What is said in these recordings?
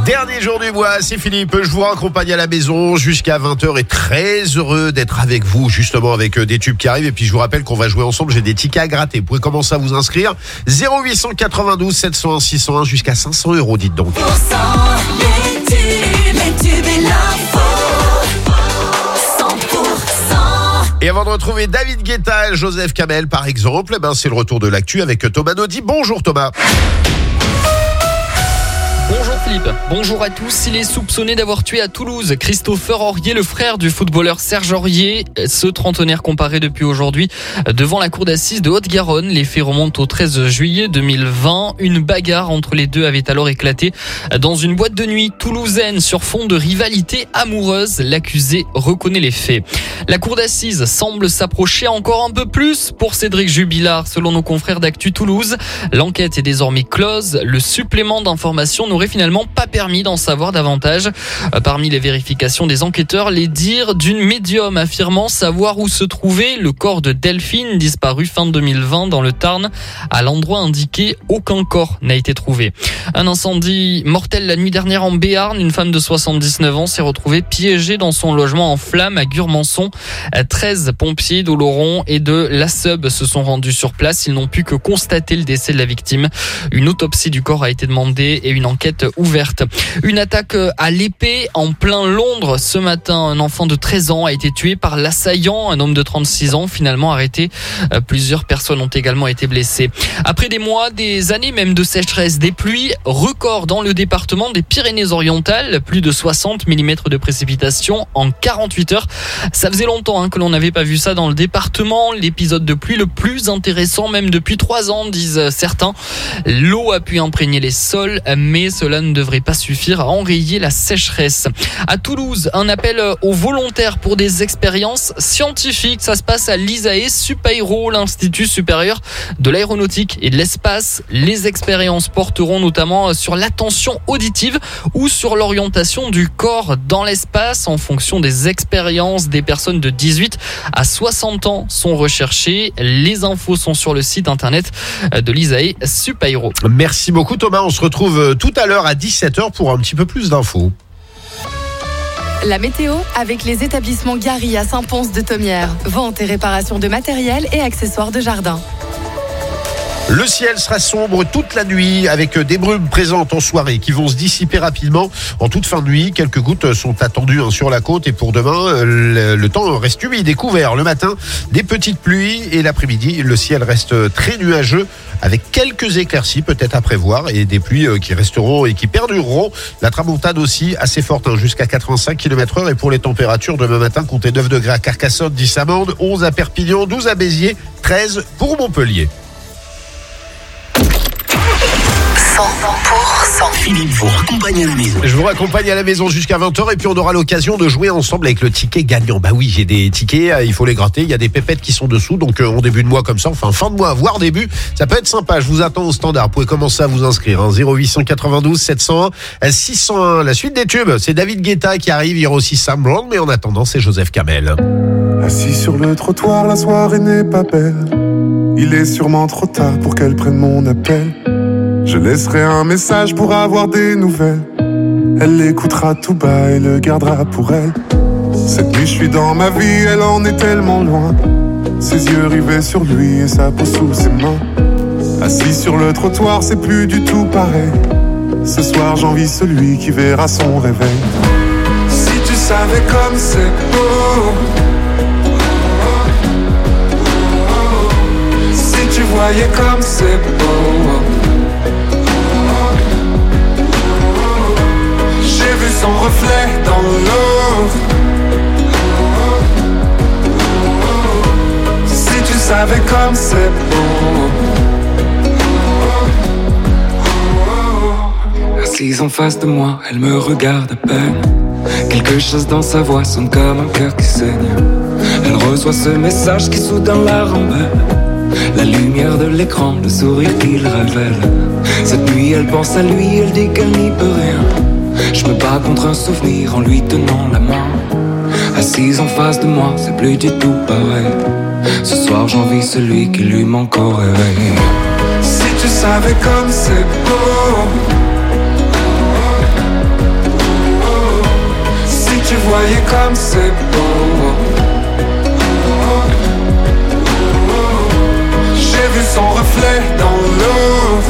Dernier jour du mois, c'est Philippe, je vous raccompagne à la maison jusqu'à 20h et très heureux d'être avec vous justement avec des tubes qui arrivent. Et puis je vous rappelle qu'on va jouer ensemble, j'ai des tickets à gratter. Vous pouvez commencer à vous inscrire 0892 701 601 jusqu'à 500 €, dites donc. Les tubes et l'info 100%. Et avant de retrouver David Guetta et Joseph Kamel par exemple, c'est le retour de l'actu avec Thomas Naudy. Bonjour Thomas. Bonjour Philippe, bonjour à tous. Il est soupçonné d'avoir tué à Toulouse Christopher Aurier, le frère du footballeur Serge Aurier. Ce trentenaire comparé depuis aujourd'hui devant la cour d'assises de Haute-Garonne. Les faits remontent au 13 juillet 2020. Une bagarre entre les deux avait alors éclaté dans une boîte de nuit toulousaine sur fond de rivalité amoureuse. L'accusé reconnaît les faits. La cour d'assises semble s'approcher encore un peu plus pour Cédric Jubilard, selon nos confrères d'Actu Toulouse. L'enquête est désormais close. Le supplément d'information n'aurait finalement pas permis d'en savoir davantage. Parmi les vérifications des enquêteurs, les dires d'une médium affirmant savoir où se trouvait le corps de Delphine, disparu fin 2020 dans le Tarn. À l'endroit indiqué, aucun corps n'a été trouvé. Un incendie mortel la nuit dernière en Béarn. Une femme de 79 ans s'est retrouvée piégée dans son logement en flammes à Gurmançon. 13 pompiers d'Oloron et de la SEB se sont rendus sur place. Ils n'ont pu que constater le décès de la victime. Une autopsie du corps a été demandée et une enquête ouverte. Une attaque à l'épée en plein Londres. Ce matin, un enfant de 13 ans a été tué par l'assaillant, un homme de 36 ans, finalement arrêté. Plusieurs personnes ont également été blessées. Après des mois, des années même de sécheresse, des pluies records dans le département des Pyrénées-Orientales, plus de 60 mm de précipitations en 48 heures. Ça faisait longtemps que l'on n'avait pas vu ça dans le département. L'épisode de pluie le plus intéressant même depuis 3 ans, disent certains. L'eau a pu imprégner les sols, mais cela ne devrait pas suffire à enrayer la sécheresse. À Toulouse, un appel aux volontaires pour des expériences scientifiques. Ça se passe à l'ISAE Supaéro, l'Institut supérieur de l'aéronautique et de l'espace. Les expériences porteront notamment sur l'attention auditive ou sur l'orientation du corps dans l'espace en fonction des expériences. Des personnes de 18 à 60 ans sont recherchées. Les infos sont sur le site internet de l'ISAE Supaéro. Merci beaucoup Thomas, on se retrouve tout à l'heure à 17h pour un petit peu plus d'infos. La météo avec les établissements Gary à Saint-Pons de Thomières. Vente et réparation de matériel et accessoires de jardin. Le ciel sera sombre toute la nuit avec des brumes présentes en soirée qui vont se dissiper rapidement en toute fin de nuit. Quelques gouttes sont attendues sur la côte et pour demain, le temps reste humide et couvert. Le matin, des petites pluies et l'après-midi, le ciel reste très nuageux avec quelques éclaircies peut-être à prévoir et des pluies qui resteront et qui perdureront. La tramontane aussi assez forte jusqu'à 85 km/h et pour les températures demain matin, comptez 9 degrés à Carcassonne, 10 à Mende, 11 à Perpignan, 12 à Béziers, 13 pour Montpellier. 100% Philippe vous raccompagne à la maison. Je vous raccompagne à la maison jusqu'à 20h et puis on aura l'occasion de jouer ensemble avec le ticket gagnant. Bah oui, j'ai des tickets, il faut les gratter, il y a des pépettes qui sont dessous, donc en début de mois comme ça, enfin fin de mois, voire début, ça peut être sympa. Je vous attends au standard, vous pouvez commencer à vous inscrire, 0892 701 601. La suite des tubes, c'est David Guetta qui arrive, il y aura aussi Sam Brown, mais en attendant, c'est Joseph Kamel. Assis sur le trottoir, la soirée n'est pas belle. Il est sûrement trop tard pour qu'elle prenne mon appel. Je laisserai un message pour avoir des nouvelles. Elle l'écoutera tout bas et le gardera pour elle. Cette nuit je suis dans ma vie, elle en est tellement loin. Ses yeux rivés sur lui et sa peau sous ses mains. Assis sur le trottoir, c'est plus du tout pareil. Ce soir j'envie celui qui verra son réveil. Si tu savais comme c'est beau, si tu voyais comme c'est beau. J'ai vu son reflet dans l'eau. Si tu savais comme c'est beau. Assise en face de moi, elle me regarde à peine. Quelque chose dans sa voix sonne comme un cœur qui saigne. Elle reçoit ce message qui soudain la rembelle. La lumière de l'écran, le sourire qu'il révèle. Cette nuit elle pense à lui, elle dit qu'elle n'y peut rien. Je me bats contre un souvenir en lui tenant la main. Assise en face de moi, c'est plus du tout pareil. Ce soir j'envie celui qui lui manque au réveil. Si tu savais comme c'est beau. voyais comme c'est beau. J'ai vu son reflet dans l'eau.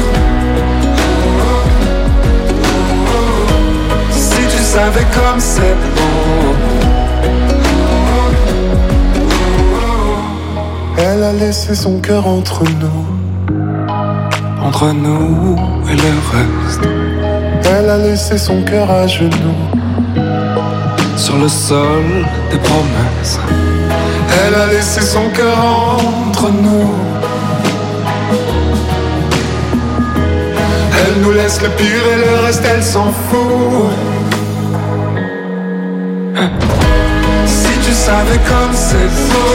Si tu savais comme c'est beau. Elle a laissé son cœur entre nous Et le reste. Elle a laissé son cœur à genoux Sur le sol des promesses. Elle a laissé son cœur entre nous. Elle nous laisse le pire et le reste elle s'en fout. Si tu savais comme c'est beau.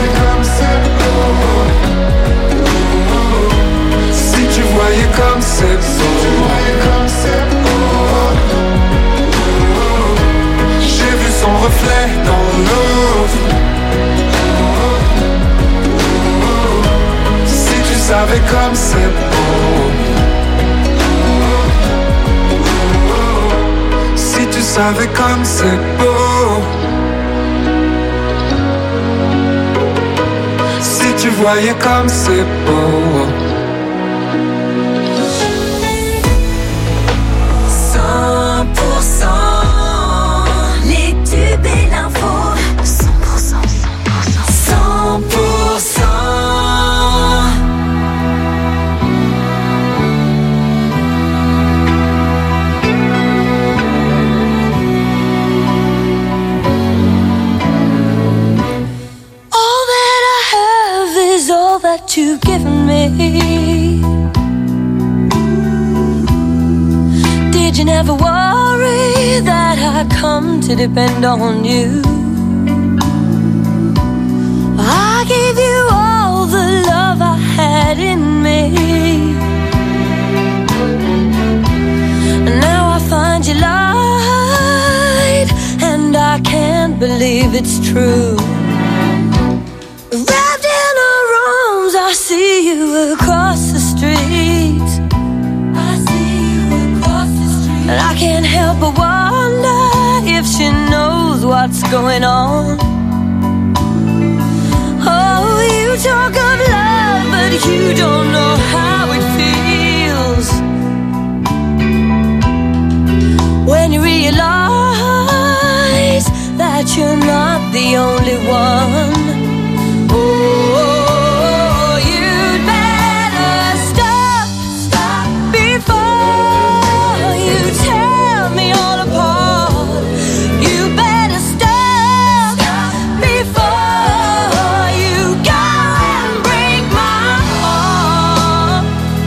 Si tu voyais comme c'est beau. J'ai vu son reflet dans l'eau. Si tu savais comme c'est beau. Si tu savais comme c'est beau. Si tu voyais comme c'est beau. 100%, les tubes et l'info. 100%. All that I have is all that you've given me. Did you never worry that I come to depend on you? I gave you all the love I had in me. Now I find you lied, and I can't believe it's true. Wrapped in her arms, I see you across the street. And I can't help but wonder if she knows what's going on. Oh, you talk of love, but you don't know how it feels. When you realize that you're not the only one. Oh, you'd better stop before you tear me all apart. You better stop before you go and break my heart.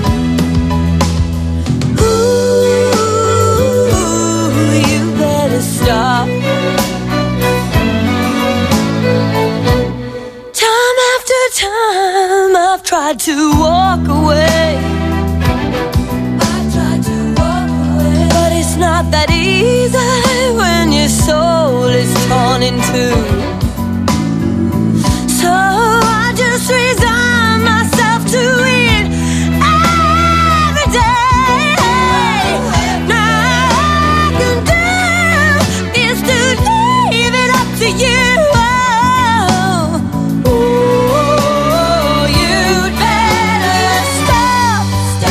Ooh, you better stop. Time after time I've tried to walk away. But it's not that easy when your soul is torn in two. So I just resign myself to it every day. Now all I can do is to leave it up to you. Oh, you'd better stop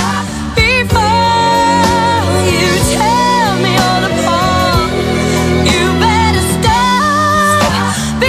before you tear me all apart. You better stop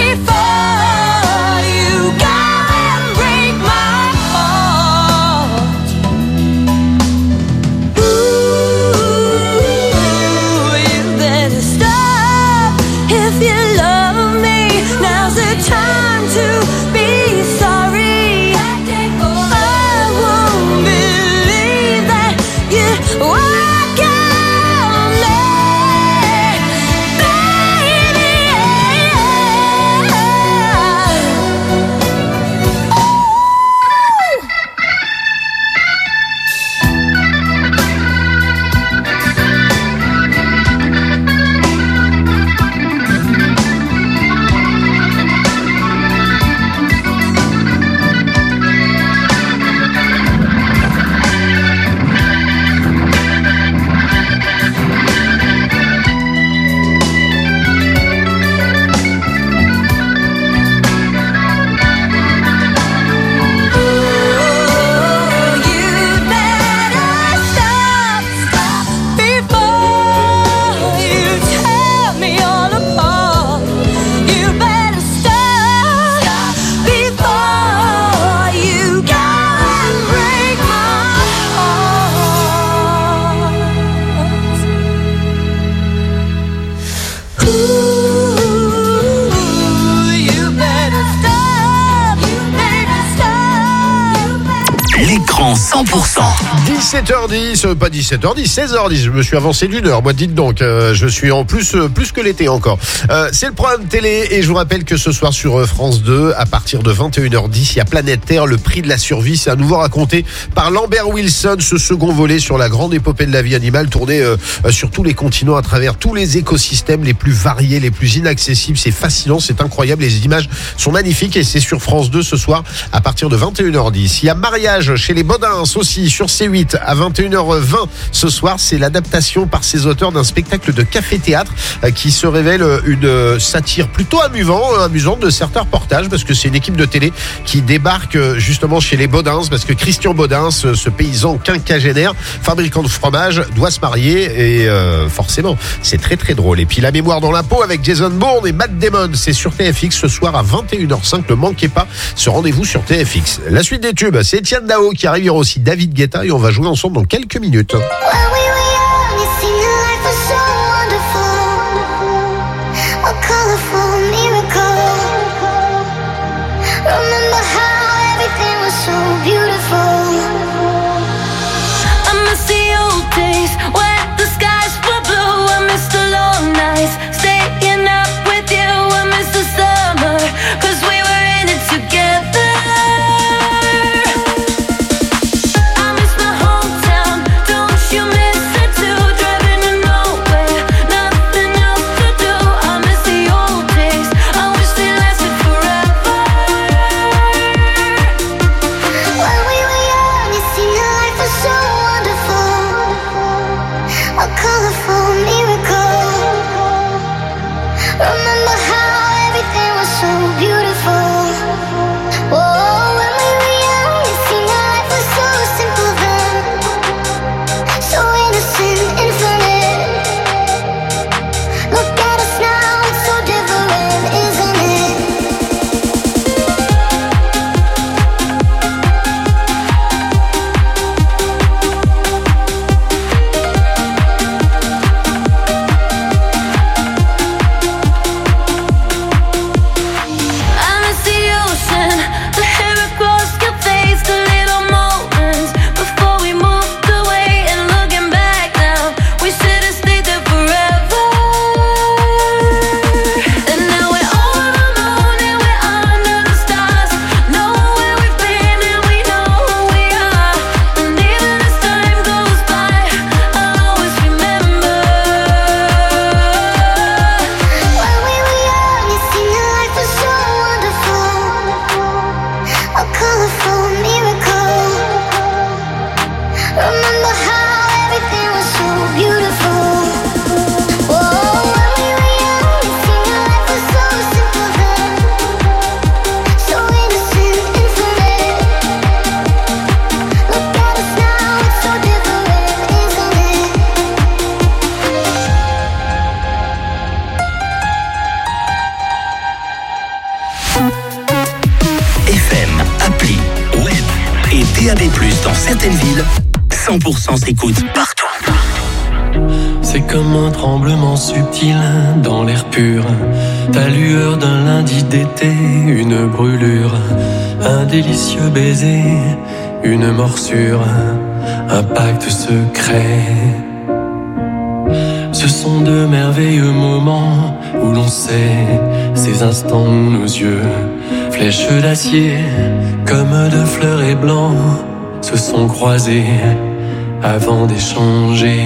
en 100%. 17h10, pas 17h10, 16h10. Je me suis avancé d'une heure. Moi, dites donc, je suis en plus que l'été encore. C'est le programme télé et je vous rappelle que ce soir sur France 2, à partir de 21h10, il y a Planète Terre, le prix de la survie. C'est à nouveau raconté par Lambert Wilson, ce second volet sur la grande épopée de la vie animale, tourné sur tous les continents, à travers tous les écosystèmes les plus variés, les plus inaccessibles. C'est fascinant, c'est incroyable. Les images sont magnifiques et c'est sur France 2 ce soir à partir de 21h10. Il y a Mariage chez les Bodins aussi sur C8 à 21h20 ce soir. C'est l'adaptation par ses auteurs d'un spectacle de café-théâtre qui se révèle une satire plutôt amusante de certains reportages, parce que c'est une équipe de télé qui débarque justement chez les Bodins, parce que Christian Bodins, ce paysan quinquagénaire, fabricant de fromage, doit se marier et forcément c'est très très drôle. Et puis La mémoire dans la peau avec Jason Bourne et Matt Damon, c'est sur TFX ce soir à 21h05. Ne manquez pas ce rendez-vous sur TFX. La suite des tubes, c'est Etienne Dao qui arrive. Il y aura aussi David Guetta et on va jouer ensemble dans quelques minutes. Dans certaines villes, 100% s'écoute partout. C'est comme un tremblement subtil dans l'air pur. Ta lueur d'un lundi d'été, une brûlure. Un délicieux baiser, une morsure. Un pacte secret. Ce sont de merveilleux moments où l'on sait ces instants où nos yeux, flèches d'acier, comme de fleurets blancs, se sont croisés avant d'échanger.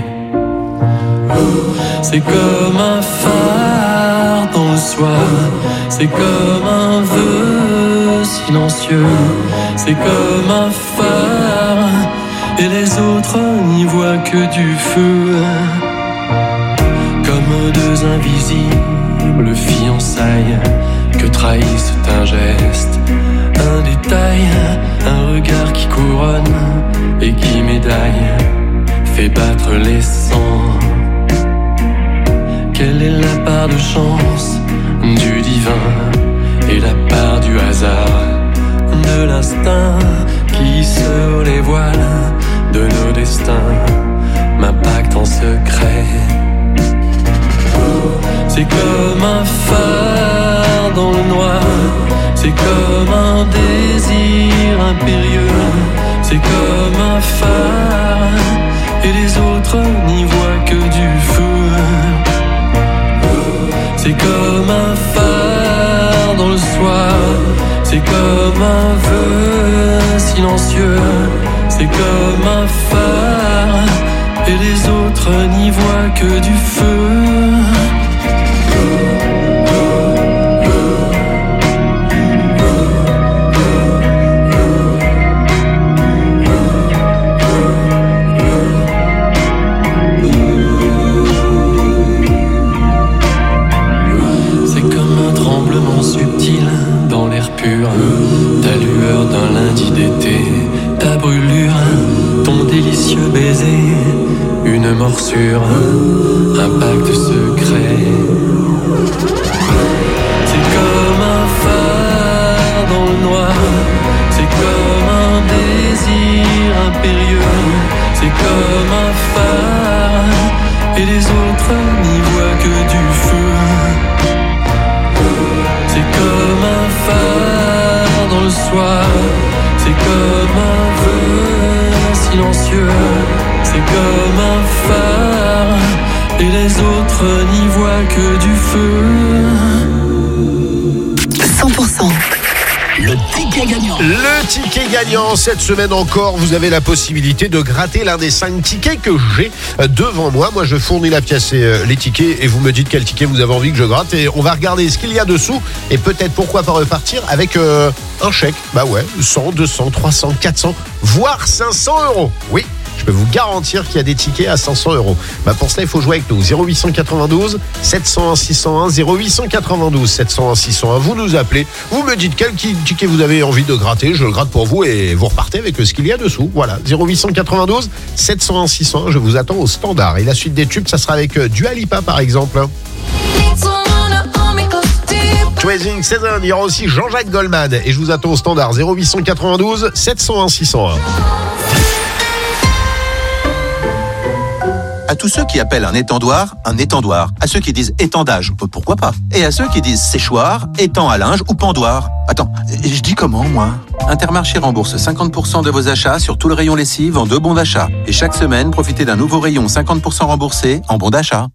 C'est comme un phare dans le soir, c'est comme un vœu silencieux, c'est comme un phare et les autres n'y voient que du feu. Comme deux invisibles fiançailles que trahissent un geste, un détail, un regard qui couronne et qui médaille, fait battre les sangs. Quelle est la part de chance du divin et la part du hasard, de l'instinct qui sur les voiles de nos destins m'impacte en secret. C'est comme un phare dans le noir, c'est comme un désir impérieux, c'est comme un phare, et les autres n'y voient que du feu. C'est comme un phare dans le soir, c'est comme un vœu silencieux, c'est comme un phare, et les autres n'y voient que du feu. Subtil dans l'air pur, ta lueur d'un lundi d'été, ta brûlure, ton délicieux baiser, une morsure, un pacte secret. C'est comme un phare dans le noir, c'est comme un désir impérieux, c'est comme un phare, et les autres n'y voient que du feu. C'est comme un phare dans le soir, c'est comme un vœu silencieux, c'est comme un phare, et les autres n'y voient que du feu. 100%. Le ticket gagnant. Le ticket gagnant, cette semaine encore, vous avez la possibilité de gratter l'un des 5 tickets que j'ai devant moi. Moi, je fournis la pièce et les tickets et vous me dites quel ticket vous avez envie que je gratte et on va regarder ce qu'il y a dessous et peut-être pourquoi pas repartir avec un chèque. Bah ouais, 100, 200, 300, 400, voire 500 €. Oui. Je peux vous garantir qu'il y a des tickets à 500 €. Bah pour cela, il faut jouer avec nous. 0892 701 601, 0892 701 601. Vous nous appelez, vous me dites quel ticket vous avez envie de gratter. Je le gratte pour vous et vous repartez avec ce qu'il y a dessous. Voilà, 0892 701 601. Je vous attends au standard. Et la suite des tubes, ça sera avec Dua Lipa par exemple. Tracing Season, il y aura aussi Jean-Jacques Goldman. Et je vous attends au standard. 0892 701 601. À tous ceux qui appellent un étendoir, à ceux qui disent étendage, pourquoi pas, et à ceux qui disent séchoir, étang à linge ou pendoir. Attends, je dis comment, moi ? Intermarché rembourse 50% de vos achats sur tout le rayon lessive en 2 bons d'achat. Et chaque semaine, profitez d'un nouveau rayon 50% remboursé en bons d'achat.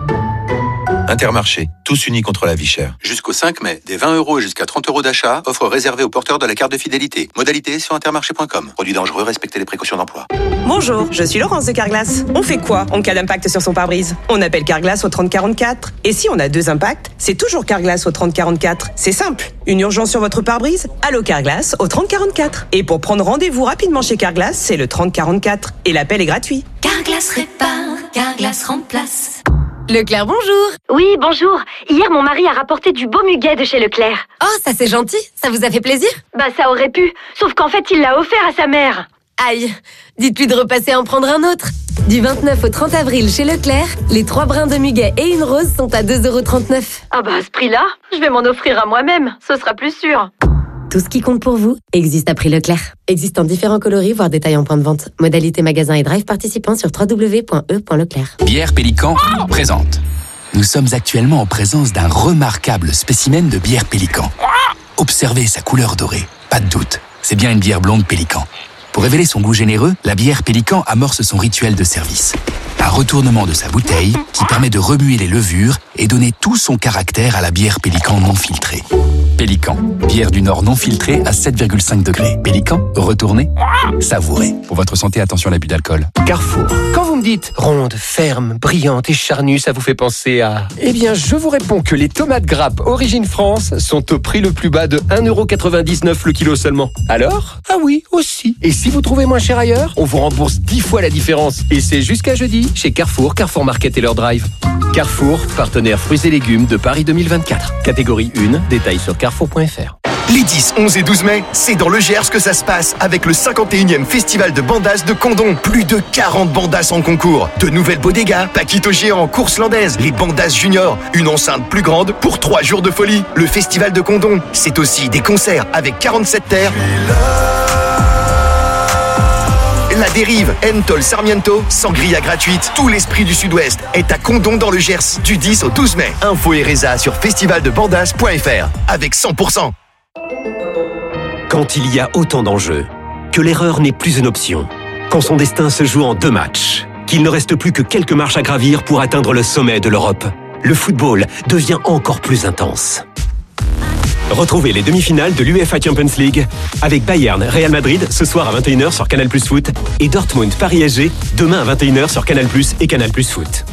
Intermarché, tous unis contre la vie chère. Jusqu'au 5 mai, des 20 € et jusqu'à 30 € d'achat, offre réservée aux porteurs de la carte de fidélité. Modalité sur intermarché.com. Produit dangereux, respectez les précautions d'emploi. Bonjour, je suis Laurence de Carglass. On fait quoi en cas d'impact sur son pare-brise ? On appelle Carglass au 3044. Et si on a 2 impacts, c'est toujours Carglass au 3044. C'est simple. Une urgence sur votre pare-brise ? Allô Carglass au 3044. Et pour prendre rendez-vous rapidement chez Carglass, c'est le 3044. Et l'appel est gratuit. Carglass répare, Carglass remplace. Leclerc, bonjour. Oui, bonjour. Hier, mon mari a rapporté du beau muguet de chez Leclerc. Oh, ça c'est gentil. Ça vous a fait plaisir ? Bah, ça aurait pu. Sauf qu'en fait, il l'a offert à sa mère. Aïe. Dites-lui de repasser en prendre un autre. Du 29 au 30 avril chez Leclerc, les 3 brins de muguet et une rose sont à 2,39 €. Ah bah, à ce prix-là, je vais m'en offrir à moi-même. Ce sera plus sûr. Tout ce qui compte pour vous existe à prix Leclerc. Existe en différents coloris, voire détails en point de vente. Modalité magasin et drive participants sur www.e.leclerc. Bière Pélican présente. Nous sommes actuellement en présence d'un remarquable spécimen de bière Pélican. Observez sa couleur dorée. Pas de doute, c'est bien une bière blonde Pélican. Pour révéler son goût généreux, la bière Pélican amorce son rituel de service. Un retournement de sa bouteille qui permet de remuer les levures et donner tout son caractère à la bière Pélican non filtrée. Pélican, bière du Nord non filtrée à 7,5 degrés. Pélican, retournez, savourez. Pour votre santé, attention à l'abus d'alcool. Carrefour. Quand vous me dites ronde, ferme, brillante et charnue, ça vous fait penser à... Eh bien, je vous réponds que les tomates grappes Origine France sont au prix le plus bas de 1,99 € le kilo seulement. Alors ? Ah oui, aussi. Et si vous trouvez moins cher ailleurs, on vous rembourse 10 fois la différence. Et c'est jusqu'à jeudi chez Carrefour, Carrefour Market et leur drive. Carrefour, partenaire fruits et légumes de Paris 2024. Catégorie 1, détails sur carrefour.fr. Les 10, 11 et 12 mai, c'est dans le Gers que ça se passe avec le 51e festival de bandas de Condom. Plus de 40 bandas en concours. De nouvelles bodegas, Paquito géant, course landaise, les bandas juniors, une enceinte plus grande pour 3 jours de folie. Le festival de Condom, c'est aussi des concerts avec 47 terres. La Dérive, Entol Sarmiento, sangria gratuite. Tout l'esprit du Sud-Ouest est à Condom dans le Gers du 10 au 12 mai. Info et résa sur festivaldebandas.fr avec 100%. Quand il y a autant d'enjeux, que l'erreur n'est plus une option. Quand son destin se joue en 2 matchs, qu'il ne reste plus que quelques marches à gravir pour atteindre le sommet de l'Europe, le football devient encore plus intense. Retrouvez les demi-finales de l'UEFA Champions League avec Bayern, Real Madrid ce soir à 21h sur Canal+ Foot et Dortmund, Paris SG demain à 21h sur Canal+ et Canal+ Foot.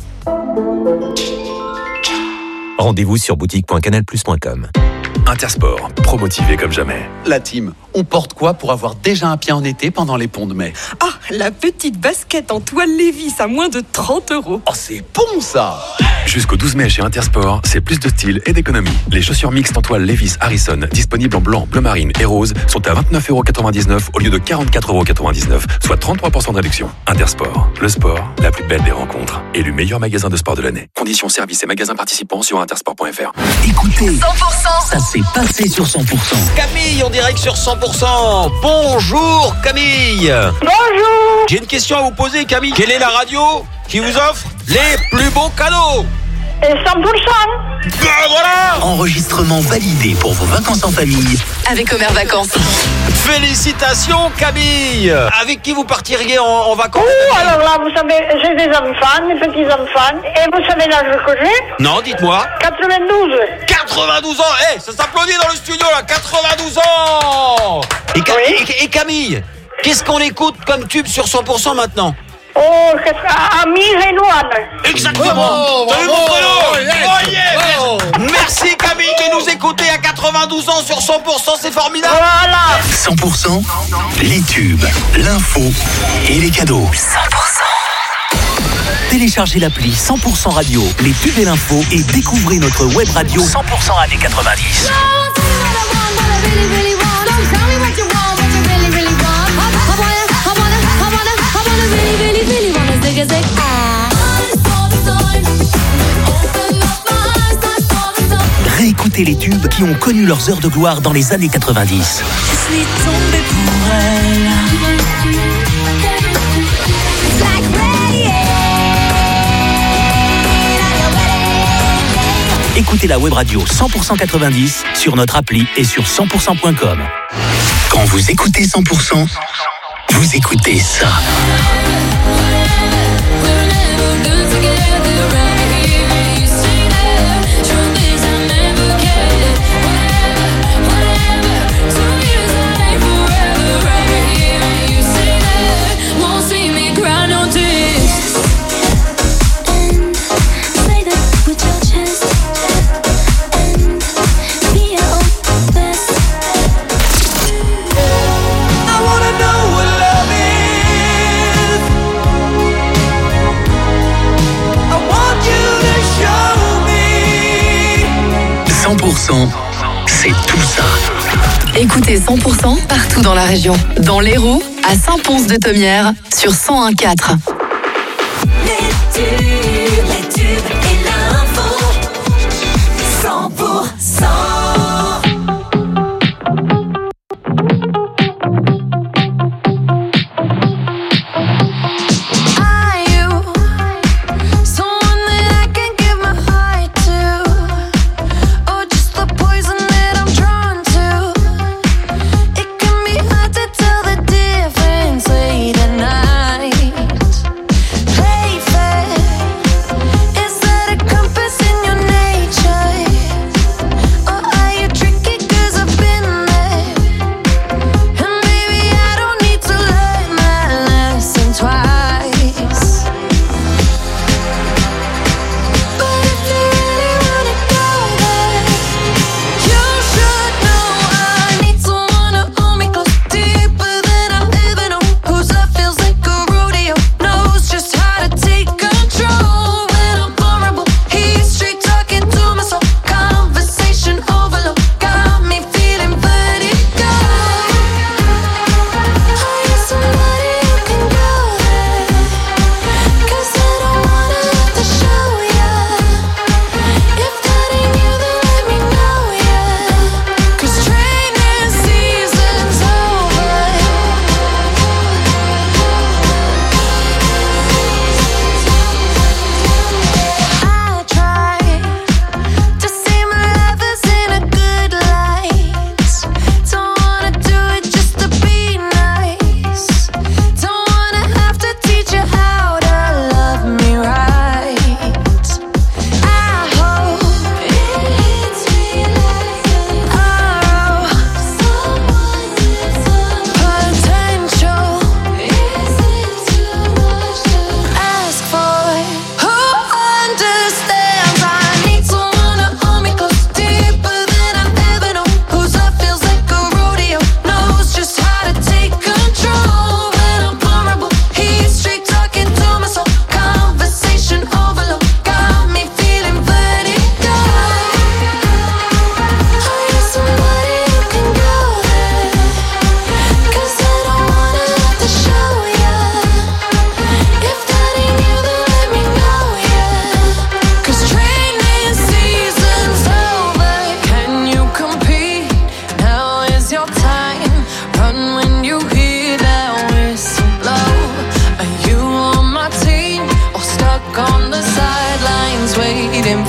Rendez-vous sur boutique.canalplus.com. Intersport, promotivé comme jamais. La team, on porte quoi pour avoir déjà un pied en été pendant les ponts de mai? Ah, la petite basket en toile Levi's à moins de 30 €. Oh, c'est bon ça! Jusqu'au 12 mai chez Intersport, c'est plus de style et d'économie. Les chaussures mixtes en toile Levi's Harrison, disponibles en blanc, bleu marine et rose, sont à 29,99 € au lieu de 44,99 €, soit 33% de réduction. Intersport, le sport, la plus belle des rencontres. Élu meilleur magasin de sport de l'année. Conditions, services et magasins participants sur intersport.fr. Écoutez, 100%, ça s'est passé sur 100%. Camille, en direct sur 100%. Bonjour Camille. Bonjour. J'ai une question à vous poser Camille. Quelle est la radio qui vous offre les plus beaux cadeaux? 100%. Ben voilà. Enregistrement validé pour vos vacances en famille avec Omer Vacances. Félicitations Camille. Avec qui vous partiriez en vacances? Oh, alors là, vous savez, j'ai des enfants, des petits-enfants. Et vous savez l'âge que j'ai? Non, dites-moi. 92. 92 ans. Eh, ça s'applaudit dans le studio là. 92 ans. Et Camille, qu'est-ce qu'on écoute comme tube sur 100% maintenant? Oh, Amir et Louane. Exactement. T'as vu mon prénom? Merci Camille de nous écouter à 92 ans sur 100%, c'est formidable. Voilà. 100%, les tubes, l'info et les cadeaux. 100%. Téléchargez l'appli 100% Radio, les tubes et l'info et découvrez notre web radio 100% années 90. Réécoutez les tubes qui ont connu leurs heures de gloire dans les années 90. Je suis tombée pour elle. Écoutez la web radio 100% 90 sur notre appli et sur 100%.com. Quand vous écoutez 100%, vous écoutez ça. C'est tout ça. Écoutez 100% partout dans la région. Dans l'Hérault, à Saint-Pons-de-Thomières, sur 101.4. Les tubes et l'info. 100%. Is that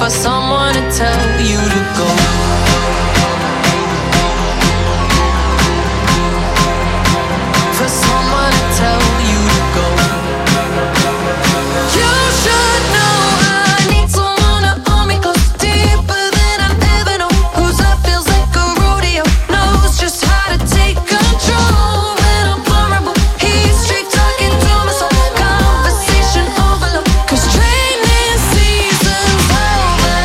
for someone to tell you to go. For someone to tell you to go. You should know I need someone to hold me close, deeper than I've ever known. Whose love feels like a rodeo, knows just how to take control. When I'm vulnerable, he's straight talking to my soul. Conversation overload, 'cause training season's over.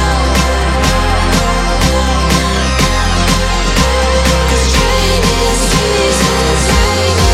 'Cause training season's over.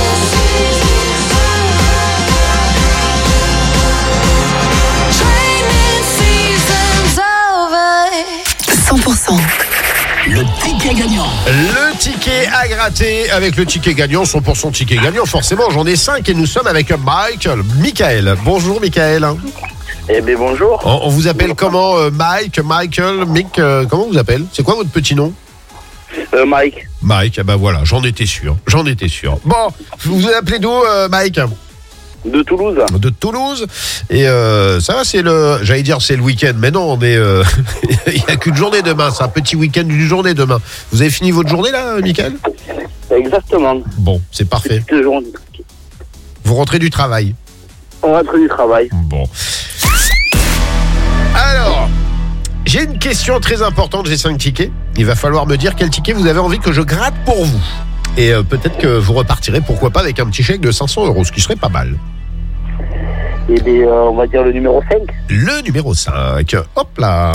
Training season's over. 100%. Le ticket gagnant. Le ticket à gratter avec le ticket gagnant, 100% ticket gagnant. Forcément, j'en ai 5 et nous sommes avec Michael. Bonjour Michael. Eh bien bonjour. On vous appelle comment Michael, Mick, comment on vous appelle? C'est quoi votre petit nom? Mike. Mike, ben voilà, j'en étais sûr. Bon, vous vous appelez d'où Mike? De Toulouse. De Toulouse. Et ça va, c'est le week-end. Mais non, on est, il n'y a qu'une journée demain. C'est un petit week-end d'une journée demain. Vous avez fini votre journée là, Michael? Exactement. Bon, c'est parfait. Petite journée. Vous rentrez du travail? On rentre du travail. Bon. Alors, j'ai une question très importante. J'ai 5 tickets. Il va falloir me dire quel ticket vous avez envie que je gratte pour vous. Et peut-être que vous repartirez, pourquoi pas, avec un petit chèque de 500 €, ce qui serait pas mal. Eh bien, on va dire le numéro 5. Le numéro 5. Hop là.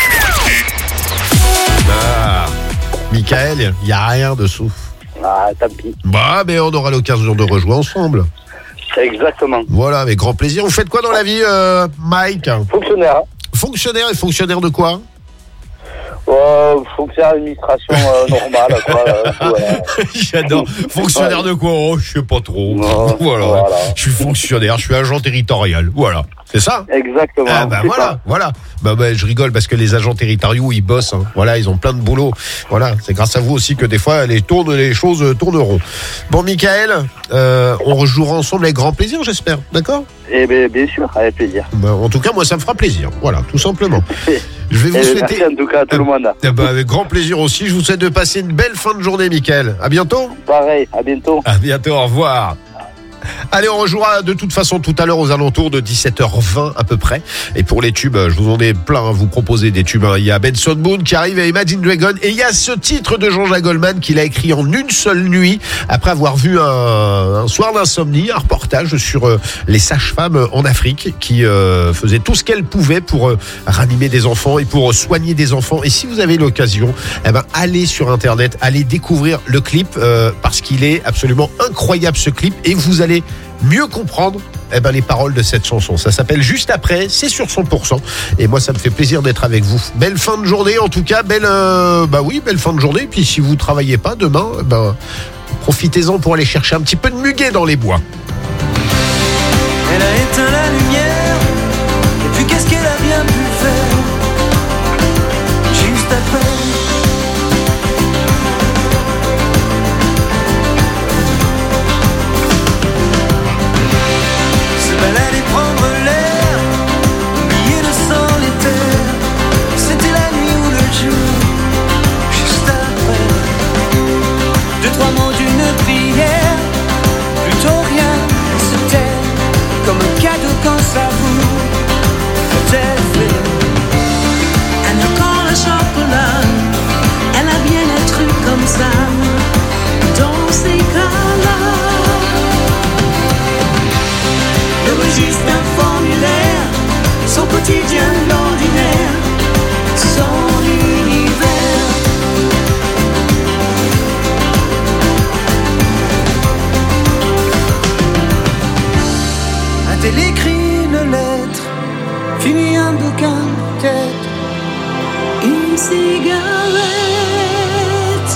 Ah, Michael, il n'y a rien dessous. Ah, tant pis. Bah, mais on aura l'occasion de rejouer ensemble. Exactement. Voilà, avec grand plaisir. Vous faites quoi dans la vie, Mike? Fonctionnaire. Fonctionnaire, et fonctionnaire de quoi? Fonctionnaire d'administration normale, quoi. Voilà. J'adore. Fonctionnaire de quoi? Oh, je sais pas trop. Voilà. Je suis fonctionnaire, je suis agent territorial. Voilà. C'est ça? Exactement. Ah bah voilà. Bah, je rigole parce que les agents territoriaux, ils bossent. Hein. Voilà, ils ont plein de boulot. Voilà, c'est grâce à vous aussi que des fois les choses tourneront. Bon, Michael, on rejouera ensemble avec grand plaisir, j'espère. D'accord? Eh bien sûr, avec plaisir. Bah, en tout cas, moi, ça me fera plaisir. Voilà, tout simplement. Je vais vous souhaiter. Merci en tout cas à tout le monde. Avec grand plaisir aussi. Je vous souhaite de passer une belle fin de journée, Michael. À bientôt. Pareil, à bientôt. À bientôt, au revoir. Allez, on rejouera de toute façon tout à l'heure aux alentours de 17h20 à peu près. Et pour les tubes, je vous en ai plein à vous proposer des tubes. Il y a Benson Boone qui arrive et Imagine Dragon. Et il y a ce titre de Jean-Jacques Goldman qu'il a écrit en une seule nuit après avoir vu un soir d'insomnie, un reportage sur les sages-femmes en Afrique qui faisaient tout ce qu'elles pouvaient pour ranimer des enfants et pour soigner des enfants. Et si vous avez l'occasion, allez sur Internet, allez découvrir le clip parce qu'il est absolument incroyable ce clip et vous allez mieux comprendre les paroles de cette chanson. Ça s'appelle Juste Après, c'est sur 100%. Et moi, ça me fait plaisir d'être avec vous. Belle fin de journée, en tout cas, belle fin de journée. Puis si vous travaillez pas demain, profitez-en pour aller chercher un petit peu de muguet dans les bois. Elle a éteint la lumière, et puis qu'est-ce qu'elle a bien pu faire? Juste après. Balader, prendre l'air, oublier le sang, les terres. C'était la nuit ou le jour, juste après. 2-3 mots d'une prière, plutôt rien, se taire. Comme un cadeau quand ça vous est fait. Elle a quand le chocolat, elle a bien un truc comme ça, dans ces cas-là. Le registre d'un formulaire, son quotidien l'ordinaire, son univers. A-t-elle écrit une lettre, fini un bouquin, peut-être une cigarette?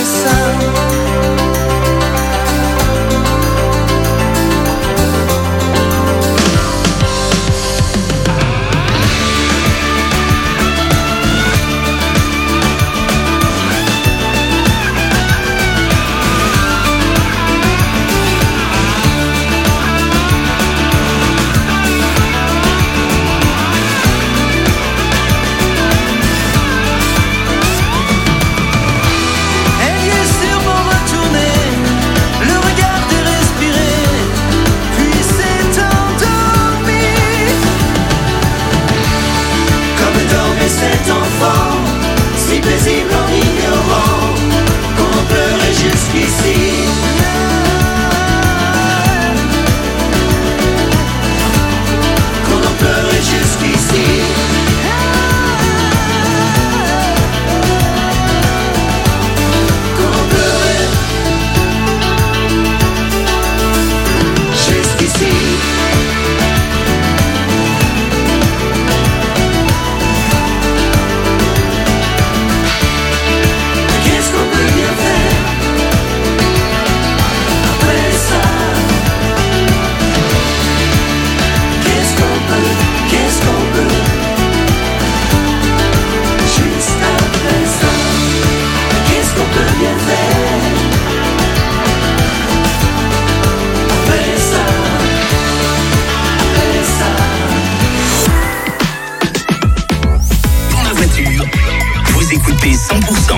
écoutez 100%.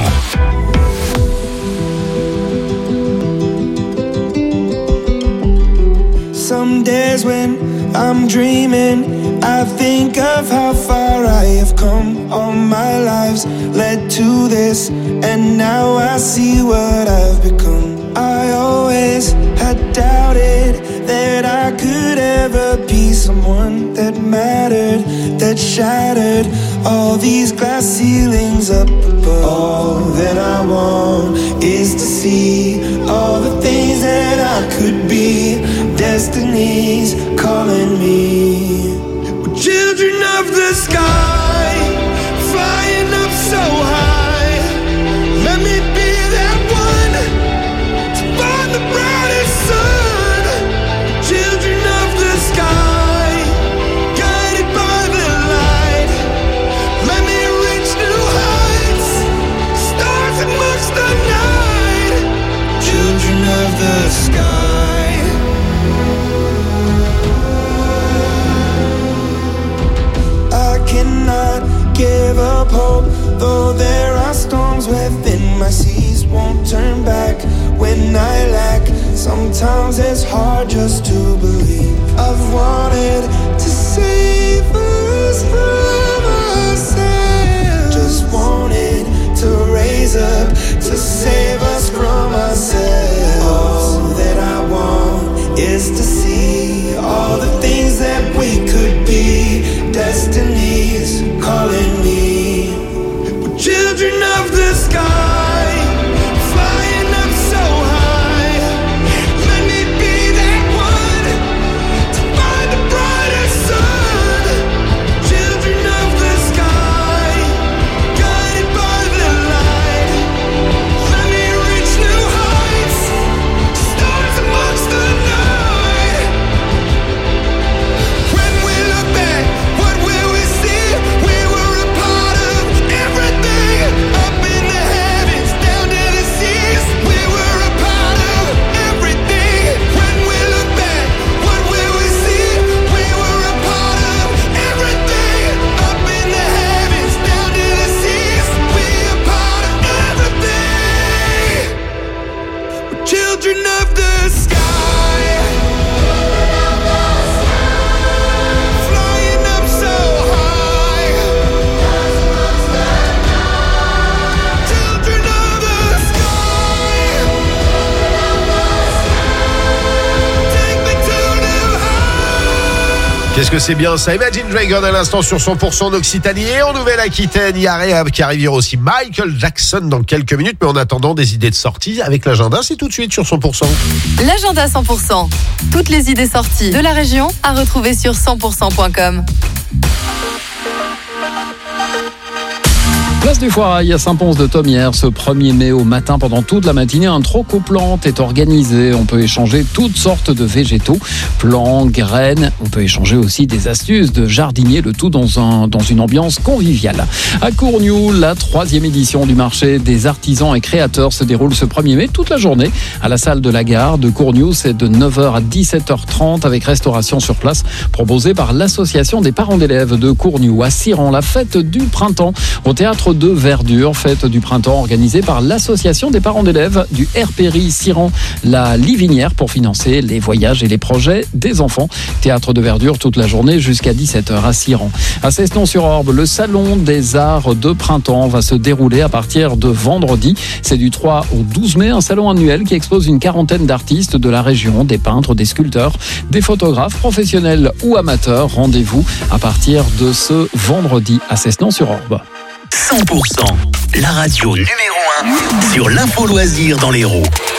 Some days when I'm dreaming, I think of how far I have come. All my lives led to this, and now I see what I've become. I always had doubted that I could ever be someone that mattered, that shattered all these glass ceilings up above. All that I want is to see all the things that I could be. Destiny's calling me. We're children of the sky, flying up so high. Let me be that one to find the brightest sun. Children of the sky, guided by the light. Let me reach new heights, stars amongst the night. Children of the sky. Cannot give up hope, though there are storms within my seas. Won't turn back when I lack. Sometimes it's hard just to believe. I've wanted to save us from ourselves. Just wanted to raise up to save us from ourselves. All that I want is to see all the things that we could be. Destiny's calling me. We're children of the sky, flying up so high. Let me be that one to find the brightest sun. Children of the sky, guided by the light. Let me reach new heights, stars amongst the night. When we look back, what will we see? We were a part of everything, up in the heavens, down to the seas. We were a part of everything. When we look back, what will we see? We were a part of everything, up in the heavens, down to the seas. We a part of everything. We're children of the sky. Flying up so high. Children of the sky. Take me to new heights. Qu'est-ce que c'est bien ça? Imagine Dragon à l'instant sur 100% d'Occitanie et en Nouvelle-Aquitaine. Il y a Rehab qui arrive aussi Michael Jackson dans quelques minutes. Mais en attendant, des idées de sortie avec l'agenda, c'est tout de suite sur 100%. L'agenda 100%. Toutes les idées sorties de la région à retrouver sur 100%.com. Place du Foirail à Saint-Pons-de-Thomières, ce 1er mai au matin, pendant toute la matinée, un troc-aux-plantes est organisé. On peut échanger toutes sortes de végétaux, plants, graines. On peut échanger aussi des astuces de jardinier, le tout dans une ambiance conviviale. À Courgnoux, la 3e édition du marché des artisans et créateurs se déroule ce 1er mai toute la journée à la salle de la gare de Courgnoux. C'est de 9h à 17h30 avec restauration sur place proposée par l'association des parents d'élèves de Courgnoux. À Siran, la fête du printemps au théâtre de Verdure, fête du printemps organisée par l'association des parents d'élèves du RPRI Siran, la Livinière, pour financer les voyages et les projets des enfants. Théâtre de Verdure toute la journée jusqu'à 17h à Siran. À Ceston-sur-Orbe, le salon des arts de printemps va se dérouler à partir de vendredi. C'est du 3 au 12 mai, un salon annuel qui expose une quarantaine d'artistes de la région, des peintres, des sculpteurs, des photographes professionnels ou amateurs. Rendez-vous à partir de ce vendredi à Ceston-sur-Orbe. 100%, la radio numéro 1 sur l'info loisir dans l'Hérault.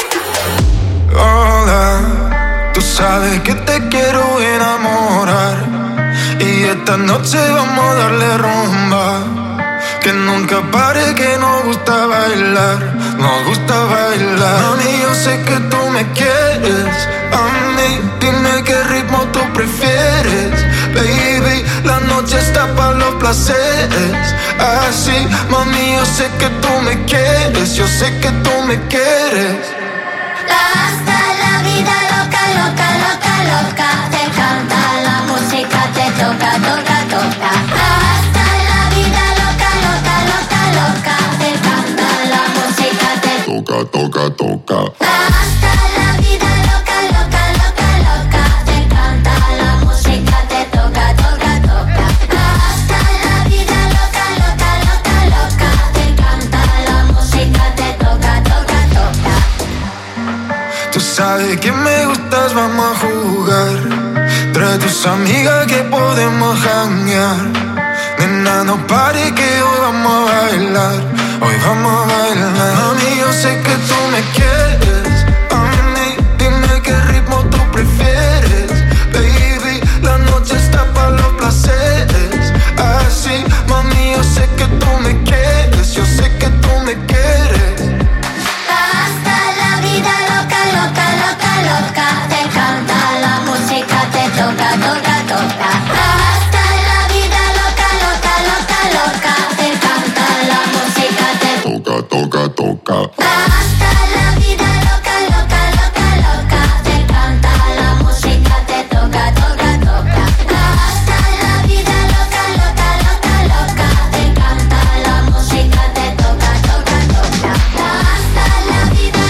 Hola, tú sabes que te quiero enamorar y esta noche vamos a darle rumba, que nunca pare, que nos gusta bailar, Mami, yo sé que tú me quieres, a mí, dime qué ritmo tú prefieres, baby, la noche está para los placeres, así, mami, yo sé que tú me quieres, yo sé que tú me quieres. Hasta la vida loca, loca, loca, loca. Te canta la música, te toca, toca, toca. Hasta la vida loca, loca, loca, loca. Te canta la música, te toca, toca, toca. Hasta la vida loca, loca, loca, loca. Te canta la música, te toca, toca, toca. Hasta la vida loca, loca, loca, loca. Te canta la música, te toca, toca, toca. Tú sabes que me gustas, vamos a jugar. Trae tus amigas que podemos janguear. Nena, no pare que hoy vamos a bailar. Hoy vamos a bailar. Mami, yo sé que tú me quieres. A mí, dime qué ritmo tú prefieres. Baby, la noche está para los placeres. Así, mami, yo sé que tú me quieres. Yo sé que tú me quieres. Hasta la vida loca, loca, loca, loca. Te canta la música, te toca, toca, toca. Hasta la vida loca, loca, loca, loca. Te canta la música, te toca, toca, toca. Hasta la vida loca, loca, loca, loca. Te canta la música, te toca, toca, toca. Hasta la vida loca, loca, loca, loca. Te canta la música, te toca, toca, toca. Hasta la vida,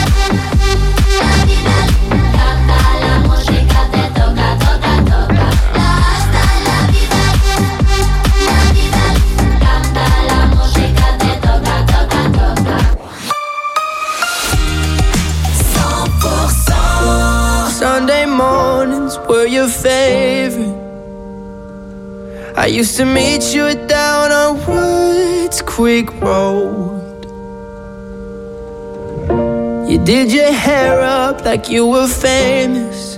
canta la música, te toca, toca, toca. Hasta la vida, canta la música, te toca, toca, toca. 100%. Sunday mornings were your favorite. I used to meet you down on Woods Creek Road. You did your hair up like you were famous,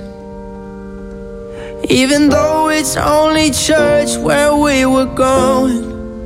even though it's only church where we were going.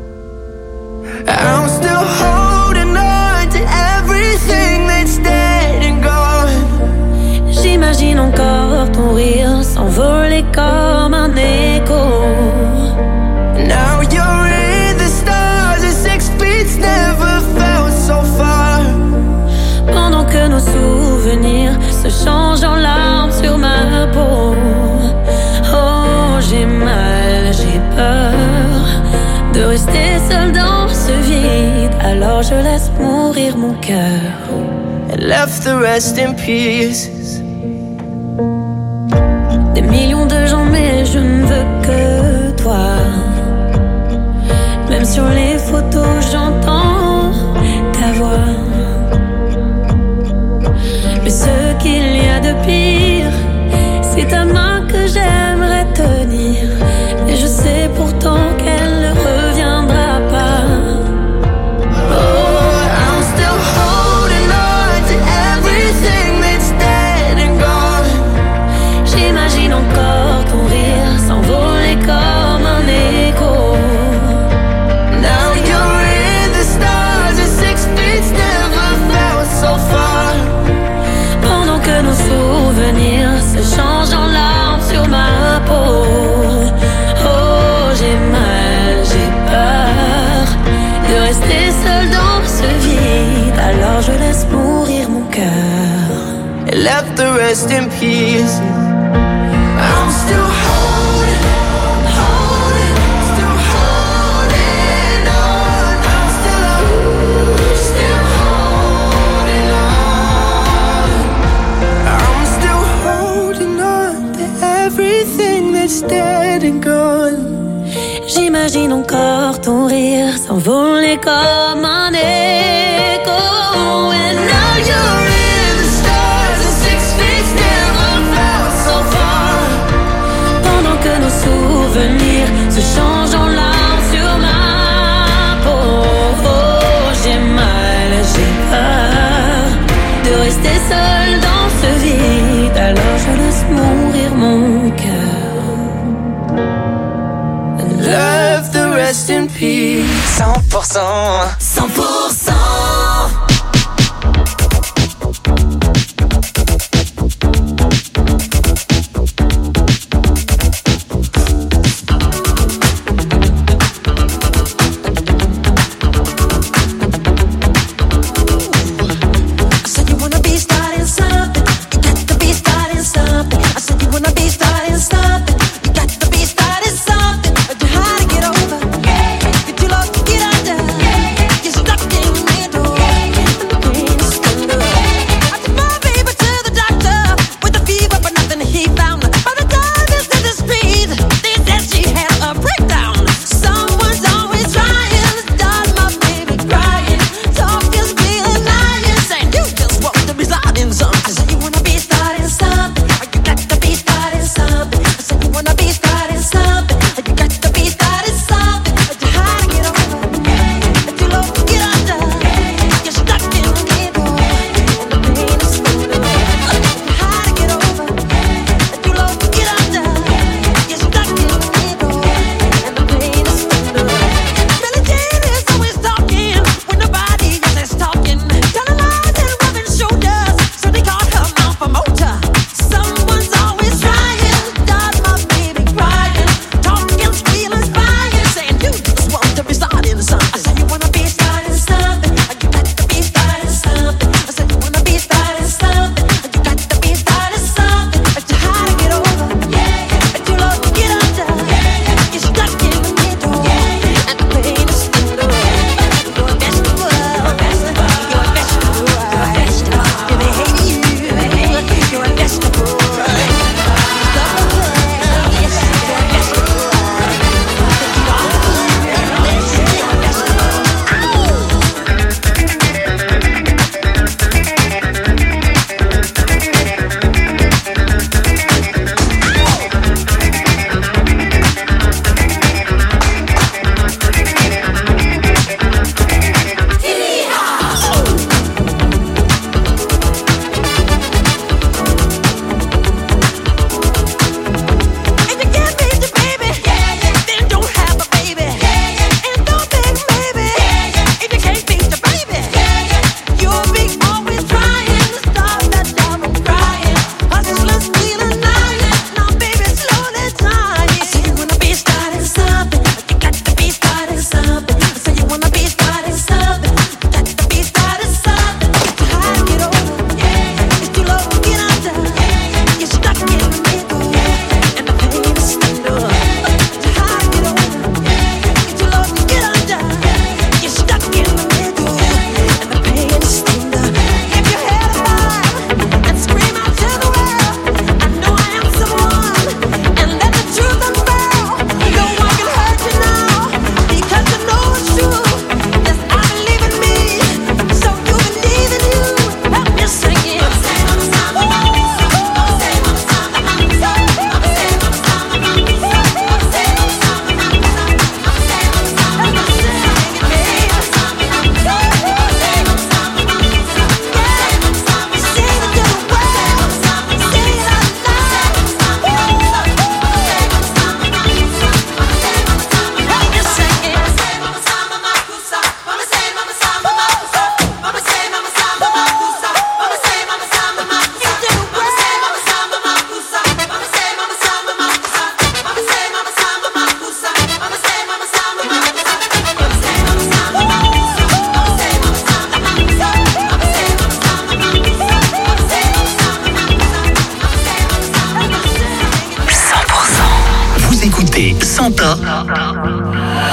I'm still holding on to everything that's dead and gone. J'imagine encore ton rire s'envoler comme un écho. Now you're in the stars and 6 feet never felt so far. Pendant que nos souvenirs se changent en larmes sur ma peau. Oh, j'ai mal, j'ai peur de rester seule dans ce vide. Alors je laisse mourir mon cœur. And left the rest in pieces. Des millions de gens, mais je ne veux que toi. Même sur les photos, j'entends ta voix. Mais ce qu'il y a de pire, c'est ta main que j'aimerais tenir. Et je sais pourtant qu'elle ne reviendra pas. Oh, I'm still holding on to everything that's dead and gone. J'imagine encore ton rire s'envoler comme un écho. Now you're in the stars. rest in peace. I'm still holding still holding on. I'm still holding on. I'm still holding on to everything that's dead and gone. J'imagine encore ton rire s'envoler comme un écho. And now you're in the stars and 6 feet never felt so far. Pendant que nos souvenirs se changent en larmes sur ma peau. Oh, j'ai mal, j'ai peur de rester seule dans ce vide. Alors je laisse mourir mon cœur. Love the rest in peace. 100%. 100%. Get under. You're stuck in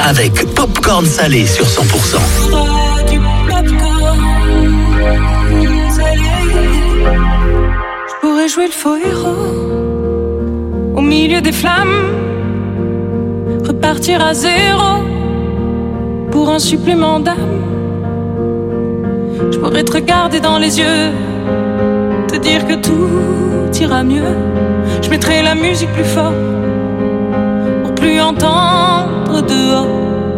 avec Popcorn Salé sur 100%. Du popcorn salé. Je pourrais jouer le faux héros au milieu des flammes, repartir à zéro pour un supplément d'âme. Je pourrais te regarder dans les yeux, te dire que tout ira mieux. Je mettrai la musique plus fort pour plus entendre dehors.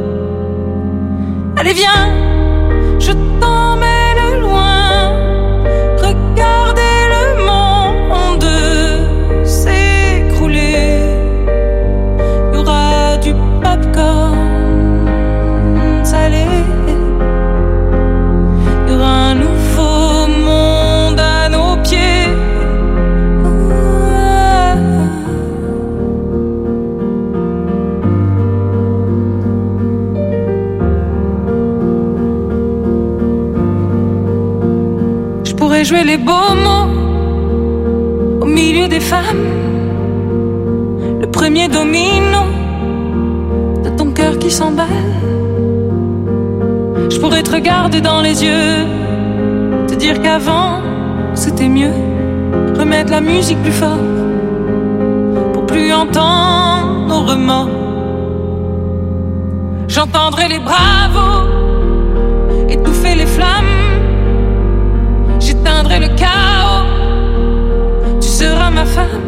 Allez viens, je t'emmène loin, regardez le monde s'écrouler. Il y aura du popcorn salé. Il y aura un nouveau monde à nos pieds. Je pourrais jouer les beaux mots au milieu des femmes, le premier domino de ton cœur qui s'emballe. Je pourrais te regarder dans les yeux, te dire qu'avant c'était mieux, remettre la musique plus fort pour plus entendre nos remords. J'entendrai les bravos étouffer les flammes, j'éteindrai le chaos, tu seras ma femme.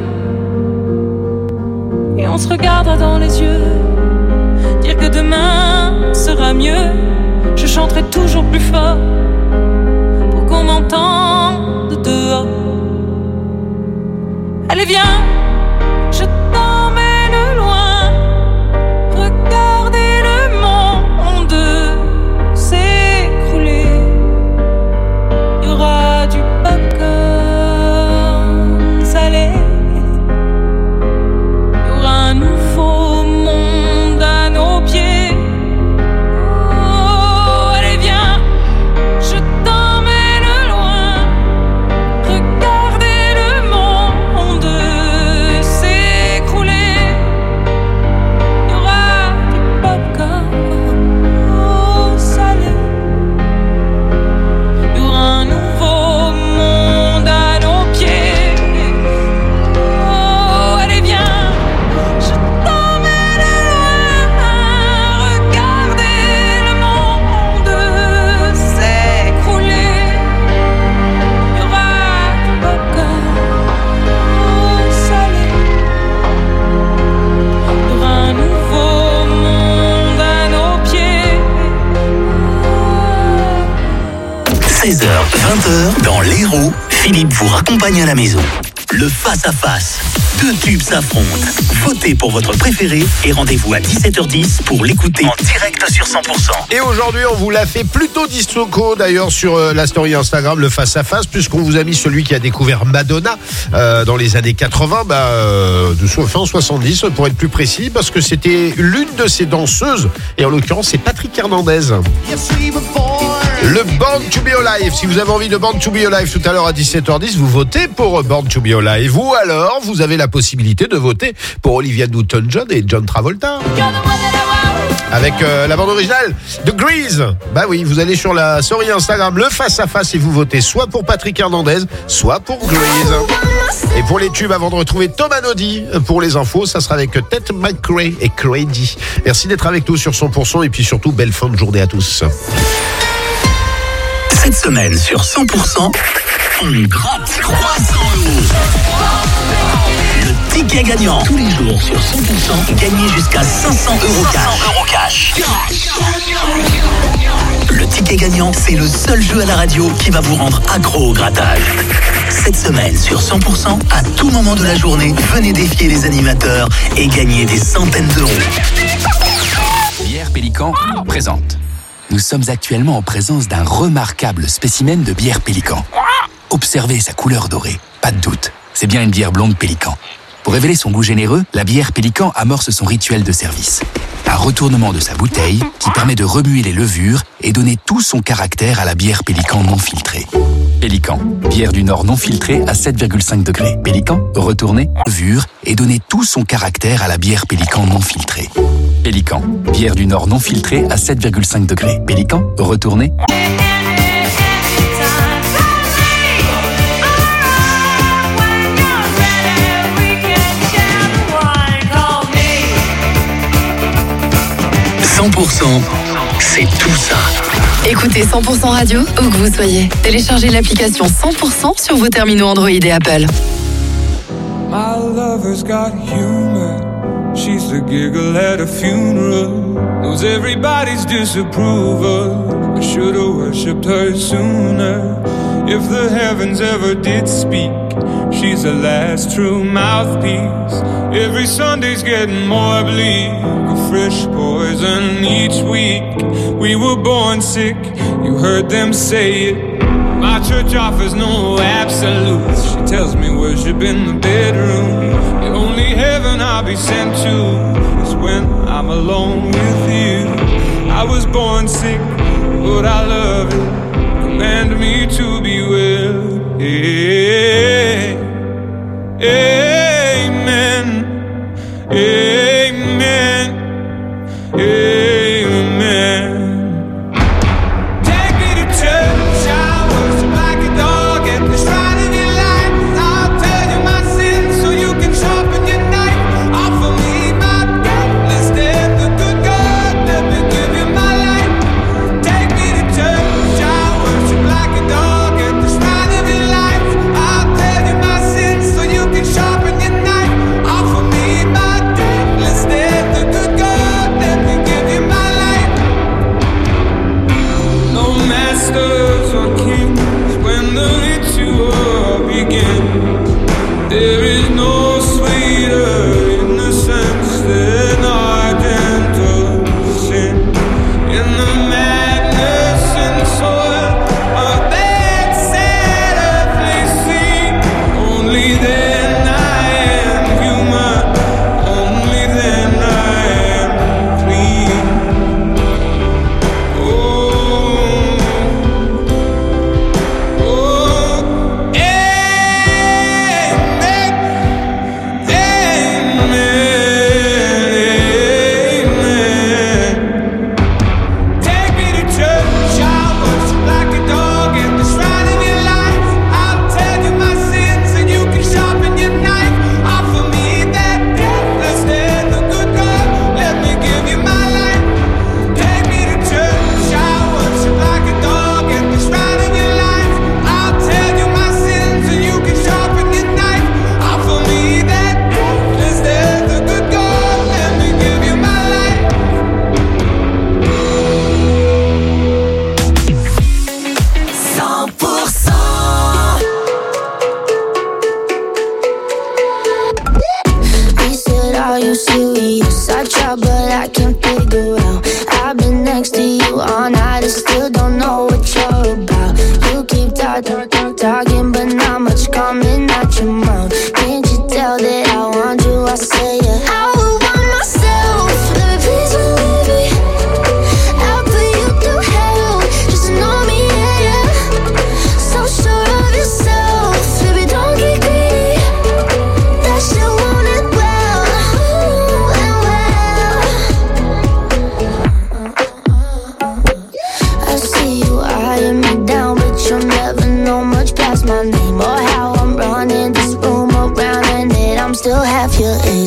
Et on se regardera dans les yeux, dire que demain sera mieux. Je chanterai toujours plus fort pour qu'on m'entende dehors. Allez viens, je t'emmène loin, regardez le monde s'écrouler. Il y aura du popcorn salé. Il y aura un nouveau monde à nos pieds. Dans l'Hérault, Philippe vous raccompagne à la maison. Le face-à-face. Deux tubes s'affrontent. Votez pour votre préféré et rendez-vous à 17h10 pour l'écouter en direct sur 100%. Et aujourd'hui, on vous l'a fait plutôt disco d'ailleurs sur la story Instagram, le face-à-face, puisqu'on vous a mis celui qui a découvert Madonna dans les années 80, de fin 70 pour être plus précis, parce que c'était l'une de ses danseuses, et en l'occurrence, c'est Patrick Hernandez. Le Born to Be Alive. Si vous avez envie de Born to Be Alive tout à l'heure à 17h10, vous votez pour Born to Be Alive. Ou alors, vous avez la possibilité de voter pour Olivia Newton-John et John Travolta. Avec la bande originale de Grease. Bah oui, vous allez sur la story Instagram, le face-à-face, et vous votez soit pour Patrick Hernandez, soit pour Grease. Et pour les tubes, avant de retrouver Tom Anodi, pour les infos, ça sera avec Ted McRae et Crazy. Merci d'être avec nous sur 100%, et puis surtout, belle fin de journée à tous. Cette semaine sur 100%, on gratte 300 €. Le ticket gagnant. Tous les jours sur 100%, gagnez jusqu'à 500 € cash. Le ticket gagnant, c'est le seul jeu à la radio qui va vous rendre accro au grattage. Cette semaine sur 100%, à tout moment de la journée, venez défier les animateurs et gagner des centaines d'euros. Bière Pélican présente. Nous sommes actuellement en présence d'un remarquable spécimen de bière Pélican. Observez sa couleur dorée, pas de doute, c'est bien une bière blonde Pélican. Pour révéler son goût généreux, la bière Pélican amorce son rituel de service. Un retournement de sa bouteille qui permet de remuer les levures et donner tout son caractère à la bière Pélican non filtrée. Pélican, bière du Nord non filtrée à 7,5 degrés. Pélican, retourner, levure et donner tout son caractère à la bière Pélican non filtrée. Pélican, bière du Nord non filtrée à 7,5 degrés. Pélican, retournez. « 100%, c'est tout ça. » Écoutez 100% Radio, où que vous soyez. Téléchargez l'application 100% sur vos terminaux Android et Apple. My lover's got humor. She's the giggle at a funeral. Knows everybody's disapproval. I should've worshipped her sooner. If the heavens ever did speak, she's the last true mouthpiece. Every Sunday's getting more bleak, a fresh poison each week. We were born sick, you heard them say it. My church offers no absolutes. She tells me worship in the bedroom. The only heaven I'll be sent to is when I'm alone with you. I was born sick, but I love it. Command me to be well. Hey, amen. Amen. Amen. Take me to church. I worship like a dog at the shrine of your life. I'll tell you my sins so you can sharpen your knife. Offer me my death instead. The good God, let me give you my life. Take me to church. I worship like a dog at the shrine of your life. I'll tell you my sins so you can sharpen your knife. Offer me my death instead. The good God, let me give you my life. No masters or kings when the ritual begins. There is no sweeter innocence than our gentle sin. In the madness and soil of that sad earthly scene, only then I am human, only then I am clean. Oh, oh, amen, amen, amen. Take me to church, I'll worship like a dog at the shrine of your life. I'll tell you my sins and you can sharpen your knife. Offer me that deathless death, the good God, let me give you my life. Take me to church, I'll worship like a dog at the shrine of your life. I'll tell you my sins and you can sharpen your knife. Offer me that deathless death, the good God, let me give you my life. 100%. He said, are you serious? I try, but I can't figure out. I've been next to you all night and still don't know what you're about. You keep talking, but not much coming out your mouth. Can't you tell that I want you? I say yeah. I would want myself, baby, please believe me. I'll put you through hell, just to know me, yeah, yeah. So sure of yourself, baby, don't get greedy. That shit want it well, ooh, and well. I see you eyeing me down, but you'll never know much past my name or how I'm running this room around, and that I'm still half your age.